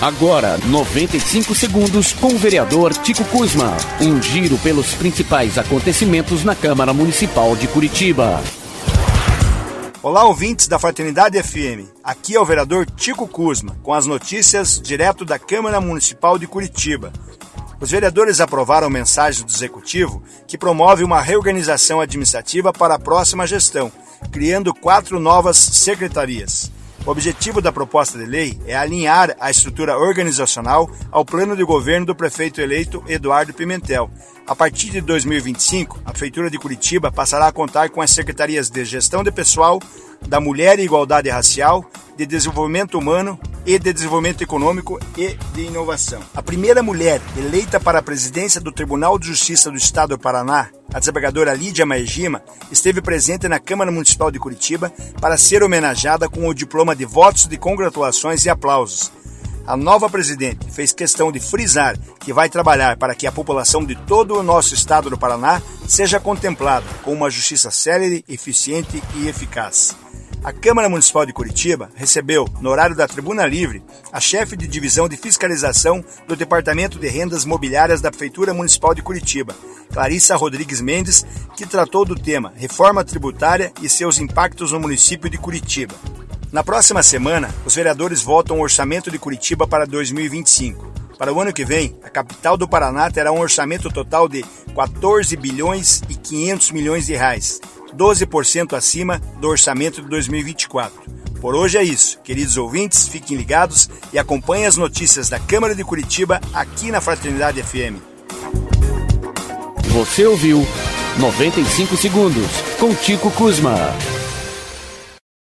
Agora, 95 segundos com o vereador Tico Kuzma. Um giro pelos principais acontecimentos na Câmara Municipal de Curitiba. Olá, ouvintes da Fraternidade FM. Aqui é o vereador Tico Kuzma, com as notícias direto da Câmara Municipal de Curitiba. Os vereadores aprovaram mensagem do Executivo que promove uma reorganização administrativa para a próxima gestão, criando 4 novas secretarias. O objetivo da proposta de lei é alinhar a estrutura organizacional ao plano de governo do prefeito eleito Eduardo Pimentel. A partir de 2025, a Prefeitura de Curitiba passará a contar com as secretarias de Gestão de Pessoal, da Mulher e Igualdade Racial, de Desenvolvimento Humano e de Desenvolvimento Econômico e de Inovação. A primeira mulher eleita para a presidência do Tribunal de Justiça do Estado do Paraná, a desembargadora Lídia Maegima, esteve presente na Câmara Municipal de Curitiba para ser homenageada com o diploma de votos de congratulações e aplausos. A nova presidente fez questão de frisar que vai trabalhar para que a população de todo o nosso estado do Paraná seja contemplada com uma justiça célere, eficiente e eficaz. A Câmara Municipal de Curitiba recebeu, no horário da Tribuna Livre, a chefe de divisão de fiscalização do Departamento de Rendas Mobiliárias da Prefeitura Municipal de Curitiba, Clarissa Rodrigues Mendes, que tratou do tema reforma tributária e seus impactos no município de Curitiba. Na próxima semana, os vereadores votam o orçamento de Curitiba para 2025. Para o ano que vem, a capital do Paraná terá um orçamento total de 14 bilhões e 500 milhões de reais, 12% acima do orçamento de 2024. Por hoje é isso. Queridos ouvintes, fiquem ligados e acompanhem as notícias da Câmara de Curitiba aqui na Fraternidade FM. Você ouviu 95 segundos com Tico Kuzma.